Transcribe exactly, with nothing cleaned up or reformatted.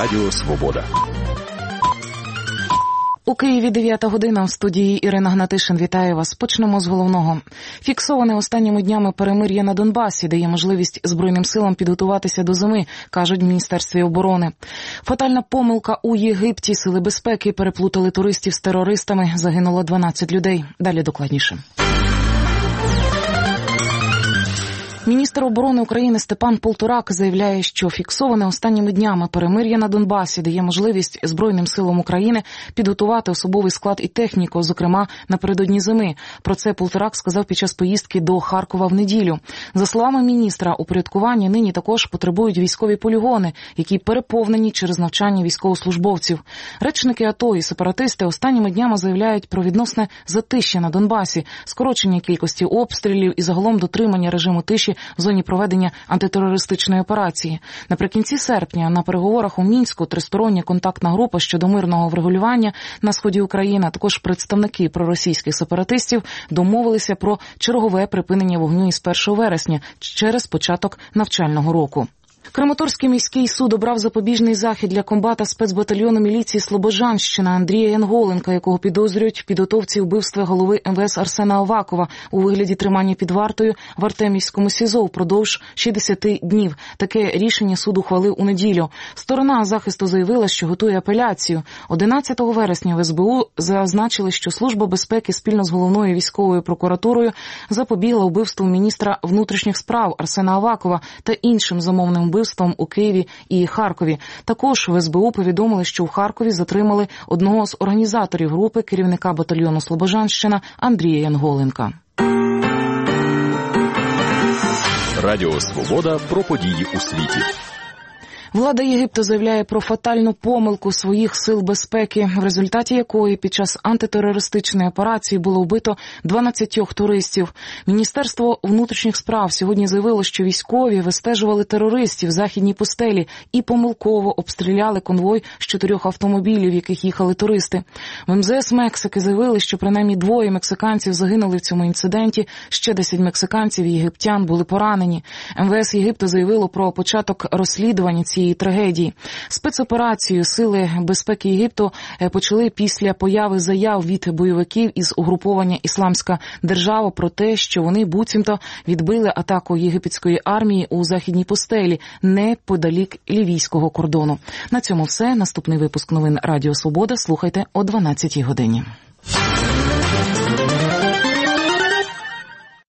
Радіо Свобода. У Києві дев'ята година, в студії Ірина Гнатишин. Вітаю вас. Почнемо з головного. Фіксоване останніми днями перемир'я на Донбасі дає можливість Збройним силам підготуватися до зими, кажуть в Міністерстві оборони. Фатальна помилка у Єгипті. Сили безпеки переплутали туристів з терористами. Загинуло дванадцять людей. Далі докладніше. Міністр оборони України Степан Полторак заявляє, що фіксоване останніми днями перемир'я на Донбасі дає можливість Збройним силам України підготувати особовий склад і техніку, зокрема напередодні зими. Про це Полторак сказав під час поїздки до Харкова в неділю. За словами міністра, упорядкування нині також потребують військові полігони, які переповнені через навчання військовослужбовців. Речники АТО і сепаратисти останніми днями заявляють про відносне затища на Донбасі, скорочення кількості обстрілів і загалом дотримання режиму тиші в зоні проведення антитерористичної операції. Наприкінці серпня на переговорах у Мінську тристороння контактна група щодо мирного врегулювання на сході України, а також представники проросійських сепаратистів домовилися про чергове припинення вогню із першого вересня через початок навчального року. Краматорський міський суд обрав запобіжний захід для комбата спецбатальйону міліції Слобожанщина Андрія Янголенка, якого підозрюють в підготовці вбивства голови ем ве ес Арсена Авакова у вигляді тримання під вартою в Артемівському СІЗО впродовж шістдесят днів. Таке рішення суд ухвалив у неділю. Сторона захисту заявила, що готує апеляцію. одинадцятого вересня в ес бе у зазначили, що Служба безпеки спільно з головною військовою прокуратурою запобігла вбивству міністра внутрішніх справ Арсена Авакова та іншим замовним вбивством у Києві і Харкові. Також в ес бе у повідомили, що в Харкові затримали одного з організаторів групи, керівника батальйону Слобожанщина Андрія Янголенка. Радіо Свобода про події у світі. Влада Єгипту заявляє про фатальну помилку своїх сил безпеки, в результаті якої під час антитерористичної операції було вбито дванадцять туристів. Міністерство внутрішніх справ сьогодні заявило, що військові вистежували терористів в західній пустелі і помилково обстріляли конвой з чотирьох автомобілів, в яких їхали туристи. В ем зе ес Мексики заявили, що принаймні двоє мексиканців загинули в цьому інциденті, ще десять мексиканців і єгиптян були поранені. ем ве ес Єгипту заявило про початок розслідування цієї трагедії. Спецоперацію Сили безпеки Єгипту почали після появи заяв від бойовиків із угруповання «Ісламська держава» про те, що вони буцімто відбили атаку єгипетської армії у західній пустелі неподалік лівійського кордону. На цьому все. Наступний випуск новин Радіо Свобода слухайте о дванадцятій годині.